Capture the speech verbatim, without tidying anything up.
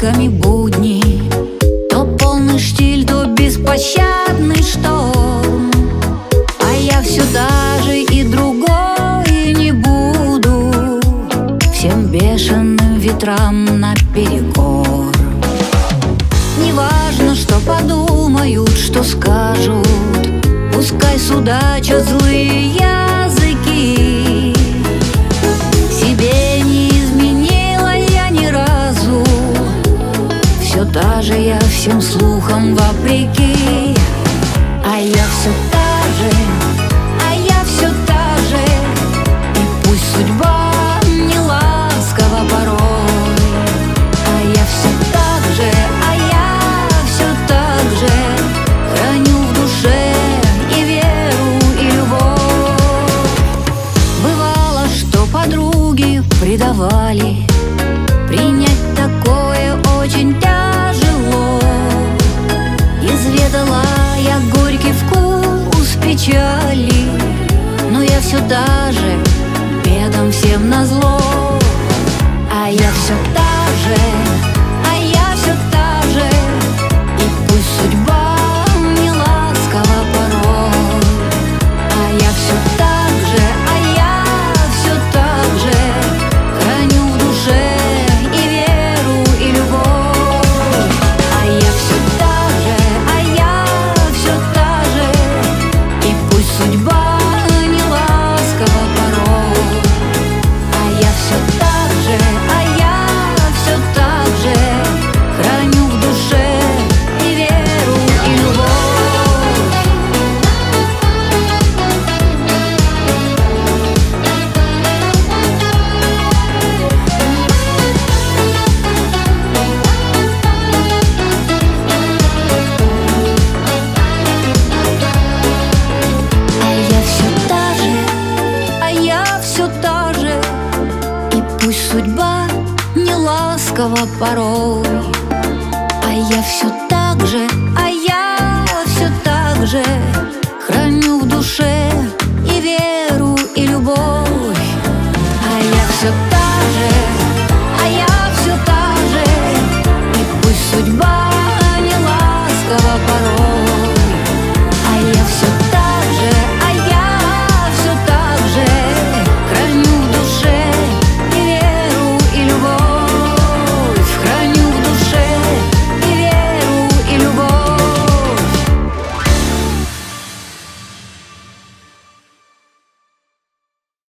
сутками будни, то полный штиль, то беспощадный шторм. А я все та же и другой не буду, всем бешеным ветрам наперекор. Неважно, что подумают, что скажут, пускай судачат злые языки. Себе не изменила я ни разу, все та же я всем слухам вопреки. А я все та же, а я все та же, и пусть судьба не ласкова порой. А я все так же, а я все так же храню в душе и веру, и любовь. Бывало, что подруги предавали, принять такое очень тяжело. Изведала я горький вкус печали, но я все та же, бедам всем назло. А я все та же, а я все та же, и пусть судьба не ласкова порой. А я все так же, а я все так же храню в душе и веру, и любовь. А я все та же, а я все та же, и пусть судьба не ласкова порой. А я все так же, а я все так же храню в душе и веру, и любовь. А я все та же, а я все та же, и пусть судьба не ласкова порой. А я все так же, а я все так же храню в душе и веру, и любовь. А я все так